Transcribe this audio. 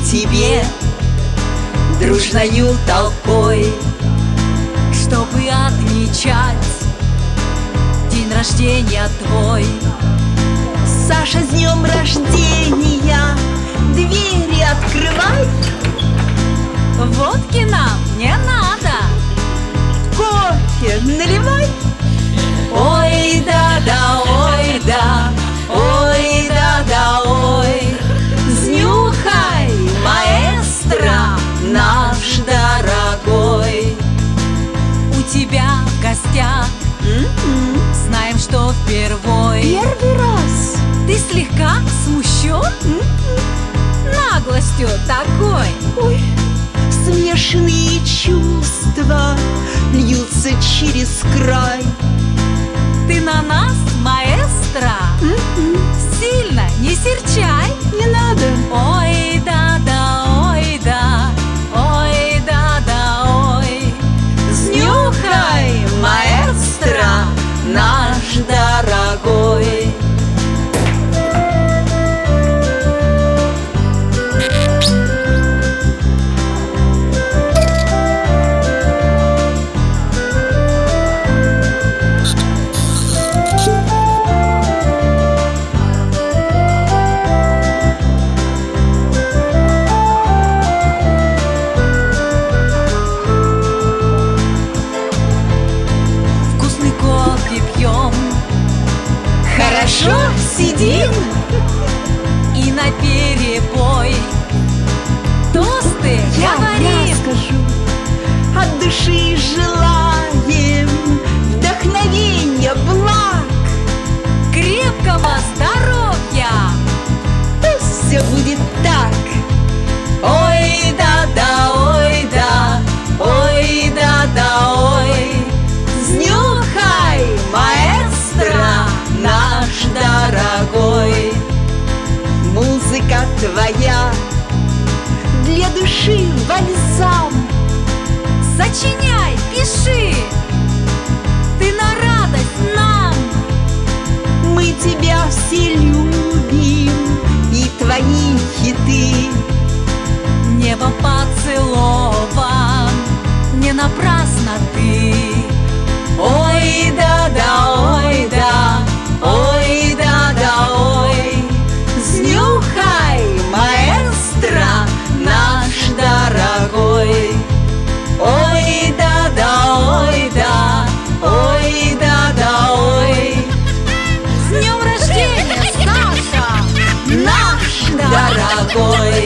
тебе дружною толпой, чтобы отмечать день рождения твой. Саша, с днем рождения! Двери открывай! Водки нам не надо, Кофе наливай! ой да-да, ой да, ой да-да, ой. Снюхай, маэстро, наш дорогой! У тебя в гостях знаем, что впервой. Первый раз! Ты слегка смущен наглостью такой. Ой, смешанные чувства льются через край. Ты на нас, маэстро, сильно не серчай. Не надо! Ой да-да, ой да, ой да-да, ой. Снюхай, маэстро, наш дорогой! Вкусный кофе пьем, Хорошо сидим, и на перебой тосты я говорим. скажу, от души желаем вдохновения, благ. Крепкого здоровья! Пусть все будет так. Ой да-да, ой да, ой да-да, ой. Снюхай, маэстро, наш дорогой! Музыка твоя для души бальзам. Сочиняй, пиши, ты на радость нам. Мы тебя все любим, и твои хиты. Небо поцелован, не напрасно ты. Ой да-да, ой да, ой да-да, ой. Снюхай, маэстро, наш дорогой! Ой да-да, ой да, ой да-да, ой. С днем рождения, Саша! Наш дорогой!